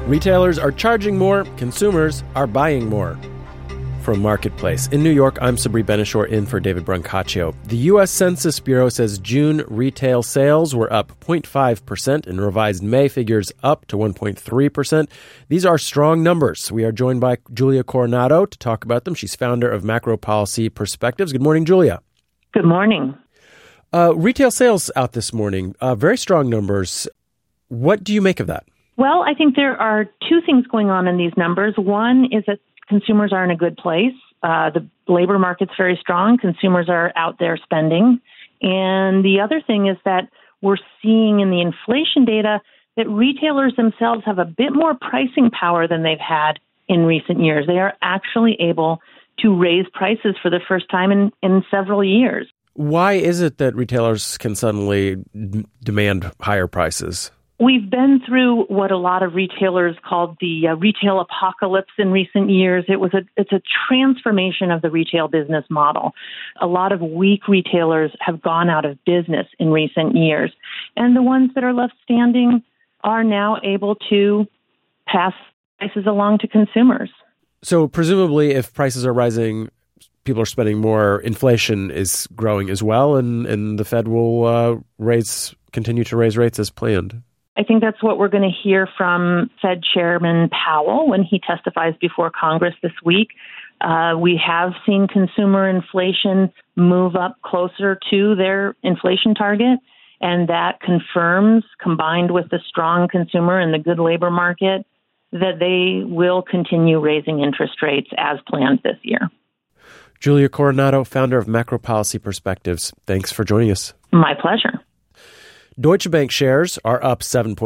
Retailers are charging more, consumers are buying more. From Marketplace. In New York, I'm Sabri Benishore in for David Brancaccio. The U.S. Census Bureau says June retail sales were up 0.5% and revised May figures up to 1.3%. These are strong numbers. We are joined by Julia Coronado to talk about them. She's founder of Macro Policy Perspectives. Good morning, Julia. Good morning. Retail sales out this morning, very strong numbers. What do you make of that? Well, I think there are two things going on in these numbers. One is that consumers are in a good place. The labor market's very strong. Consumers are out there spending. And the other thing is that we're seeing in the inflation data that retailers themselves have a bit more pricing power than they've had in recent years. They are actually able to raise prices for the first time in several years. Why is it that retailers can suddenly demand higher prices? We've been through what a lot of retailers called the retail apocalypse in recent years. It's a transformation of the retail business model. A lot of weak retailers have gone out of business in recent years, and the ones that are left standing are now able to pass prices along to consumers. So presumably if prices are rising, people are spending more, inflation is growing as well, and the Fed will continue to raise rates as planned. I think that's what we're going to hear from Fed Chairman Powell when he testifies before Congress this week. We have seen consumer inflation move up closer to their inflation target, and that confirms, combined with the strong consumer and the good labor market, that they will continue raising interest rates as planned this year. Julia Coronado, founder of Macro Policy Perspectives. Thanks for joining us. My pleasure. Deutsche Bank shares are up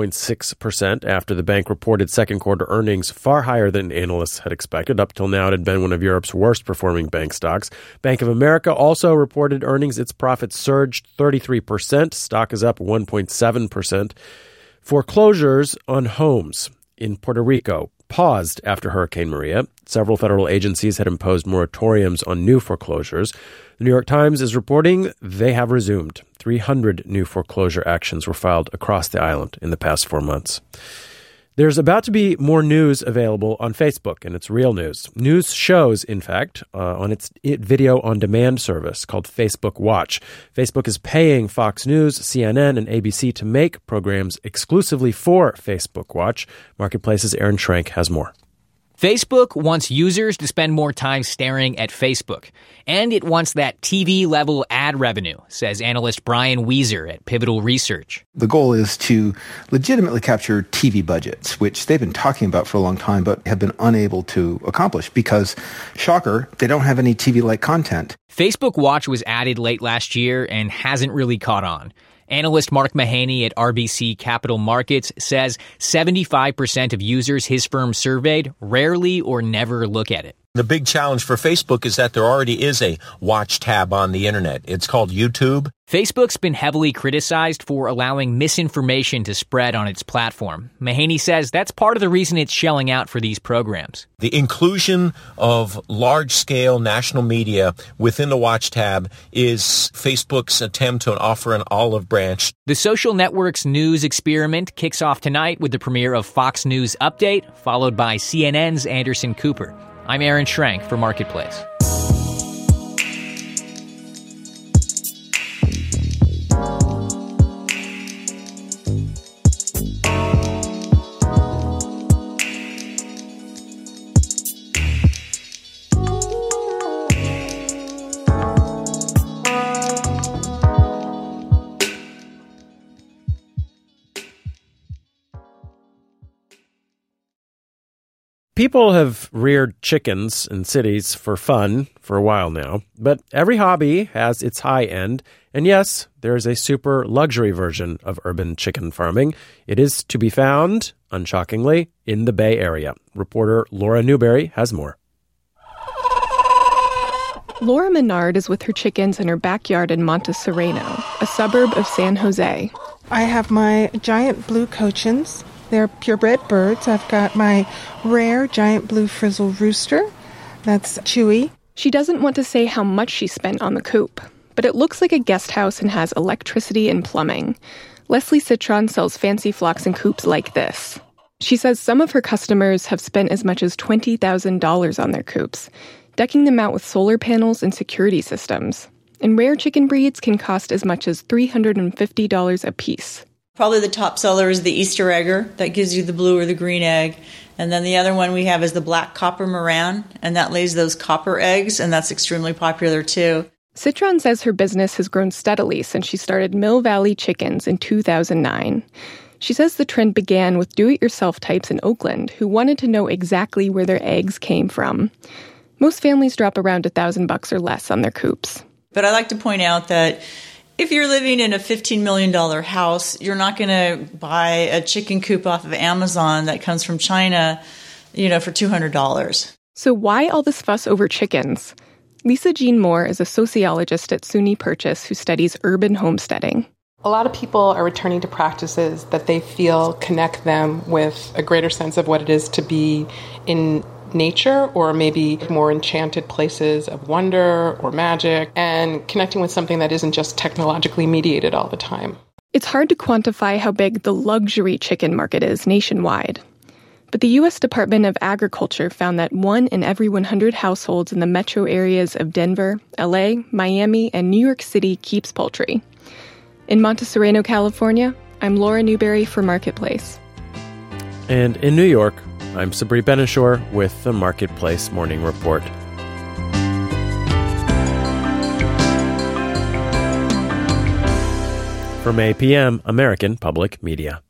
7.6% after the bank reported second quarter earnings far higher than analysts had expected. Up till now, it had been one of Europe's worst performing bank stocks. Bank of America also reported earnings. Its profits surged 33%. Stock is up 1.7%. Foreclosures on homes in Puerto Rico paused after Hurricane Maria. Several federal agencies had imposed moratoriums on new foreclosures. The New York Times is reporting they have resumed. 300 new foreclosure actions were filed across the island in the past 4 months. There's about to be more news available on Facebook, and it's real news. News shows, in fact, on its video-on-demand service called Facebook Watch. Facebook is paying Fox News, CNN, and ABC to make programs exclusively for Facebook Watch. Marketplace's Aaron Schrank has more. Facebook wants users to spend more time staring at Facebook, and it wants that TV-level ad revenue, says analyst Brian Wieser at Pivotal Research. The goal is to legitimately capture TV budgets, which they've been talking about for a long time, but have been unable to accomplish because, shocker, they don't have any TV-like content. Facebook Watch was added late last year and hasn't really caught on. Analyst Mark Mahaney at RBC Capital Markets says 75% of users his firm surveyed rarely or never look at it. The big challenge for Facebook is that there already is a watch tab on the internet. It's called YouTube. Facebook's been heavily criticized for allowing misinformation to spread on its platform. Mahaney says that's part of the reason it's shelling out for these programs. The inclusion of large-scale national media within the watch tab is Facebook's attempt to offer an olive branch. The social network's news experiment kicks off tonight with the premiere of Fox News Update, followed by CNN's Anderson Cooper. I'm Aaron Schrank for Marketplace. People have reared chickens in cities for fun for a while now, but every hobby has its high end. And yes, there is a super luxury version of urban chicken farming. It is to be found, unshockingly, in the Bay Area. Reporter Laura Newberry has more. Laura Menard is with her chickens in her backyard in Monte Sereno, a suburb of San Jose. I have my giant blue cochins. They're purebred birds. I've got my rare giant blue frizzle rooster. That's Chewy. She doesn't want to say how much she spent on the coop, but it looks like a guest house and has electricity and plumbing. Leslie Citron sells fancy flocks and coops like this. She says some of her customers have spent as much as $20,000 on their coops, decking them out with solar panels and security systems. And rare chicken breeds can cost as much as $350 a piece. Probably the top seller is the Easter egger. That gives you the blue or the green egg. And then the other one we have is the black copper Moran, and that lays those copper eggs, and that's extremely popular too. Citron says her business has grown steadily since she started Mill Valley Chickens in 2009. She says the trend began with do-it-yourself types in Oakland who wanted to know exactly where their eggs came from. Most families drop around $1,000 or less on their coops. But I like to point out that if you're living in a $15 million house, you're not going to buy a chicken coop off of Amazon that comes from China, for $200. So why all this fuss over chickens? Lisa Jean Moore is a sociologist at SUNY Purchase who studies urban homesteading. A lot of people are returning to practices that they feel connect them with a greater sense of what it is to be in nature, or maybe more enchanted places of wonder or magic, and connecting with something that isn't just technologically mediated all the time. It's hard to quantify how big the luxury chicken market is nationwide. But the U.S. Department of Agriculture found that 1 in every 100 households in the metro areas of Denver, LA, Miami, and New York City keeps poultry. In Monte Sereno, California, I'm Laura Newberry for Marketplace. And in New York, I'm Sabri Benishore with the Marketplace Morning Report. From APM, American Public Media.